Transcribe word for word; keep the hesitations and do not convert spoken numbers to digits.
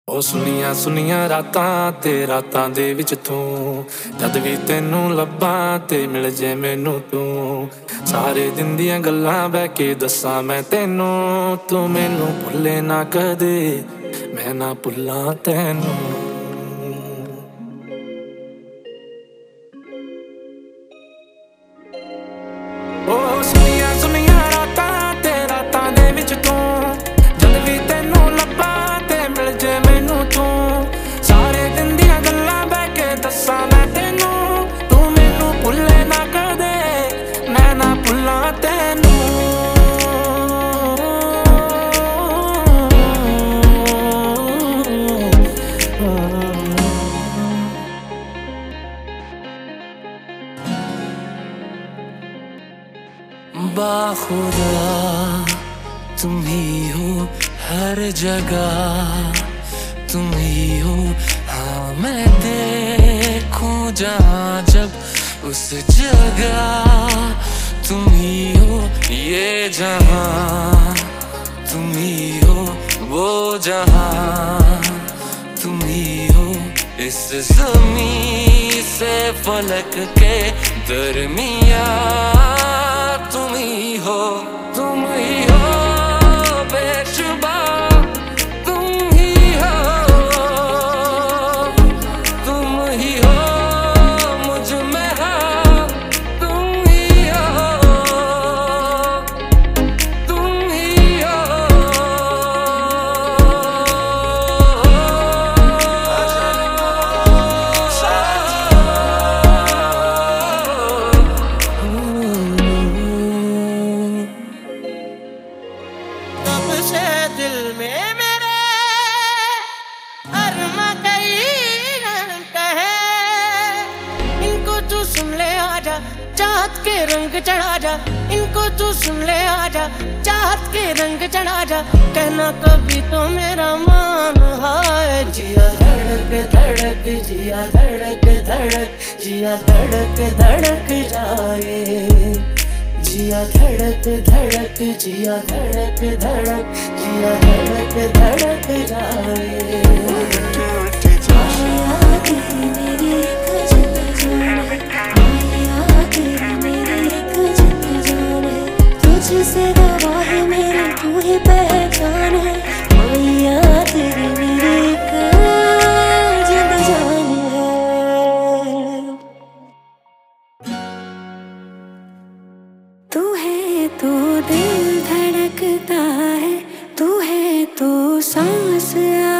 ਉਹ ਸੁਨੀਆਂ ਸੁਨੀਆਂ ਰਾਤਾਂ ਤੇ ਰਾਤਾਂ ਦੇ ਵਿੱਚ ਤੂੰ ਜਦ ਵੀ ਤੈਨੂੰ ਲੱਭਾਂ ਤੇ ਮਿਲ ਜੇ ਮੈਨੂੰ ਤੂੰ ਸਾਰੇ ਦਿਨ ਦੀਆਂ ਗੱਲਾਂ ਬਹਿ ਕੇ ਦੱਸਾਂ ਮੈਂ ਤੈਨੂੰ ਤੂੰ ਮੈਨੂੰ ਭੁੱਲੇ ਨਾ ਕਦੇ ਮੈਂ ਨਾ ਭੁੱਲਾਂ ਤੈਨੂੰ ਉਹ ਸੁਨੀਆਂ ਸੁਨੀਆਂ ਰਾਤਾਂ ਤੇ ਰਾਤਾਂ ਦੇ ਵਿੱਚ ਤੂੰ ਜਦ ਵੀ ਤੈਨੂੰ ਲੱਭਾਂ ਤੇ ਮਿਲ ਜੇ ਮੈਨੂੰ ਤੂੰ ਸਾਰੇ ਦਿਨ ਦੀਆਂ ਗੱਲਾਂ ਬਹਿ ਕੇ ਦੱਸਾਂ ਮੈਂ ਤੈਨੂੰ ਤੂੰ ਮੈਨੂੰ ਭੁੱਲੇ ਨਾ ਕਦੇ ਮੈਂ ਨਾ ਭੁੱਲਾਂ ਤੈਨੂੰ बाखुदा तुम ही हो हर जगह तुम ही हो हाँ मैं देखूं जहाँ जब उस जगह तुम ही हो ये जहाँ तुम ही हो वो जहाँ तुम ही हो इस ज़मीं से फलक के दरमियाँ तुम ही हो तुम ही हो बेशुबा तुम ही हो तुम ही हो मुझ में हाँ तुम ही हो तुम ही हो से दिल में मेरे अरमा कई कहे इनको तू सुन ले आजा चाहत के रंग चढ़ा जा इनको तू सुन ले आजा चाहत के रंग चढ़ा जा कहना कभी तो मेरा मान हाय जिया धड़क धड़क जिया धड़क धड़क जिया धड़क धड़क जाए जिया धड़क धड़क जिया धड़क धड़क जिया धड़क धड़क जाए तुझसे दवा है मेरी तू ही पहचान है मैया तेरी मेरी एक जिंद जान है तू है तो दिल धड़कता है तू है तो सांस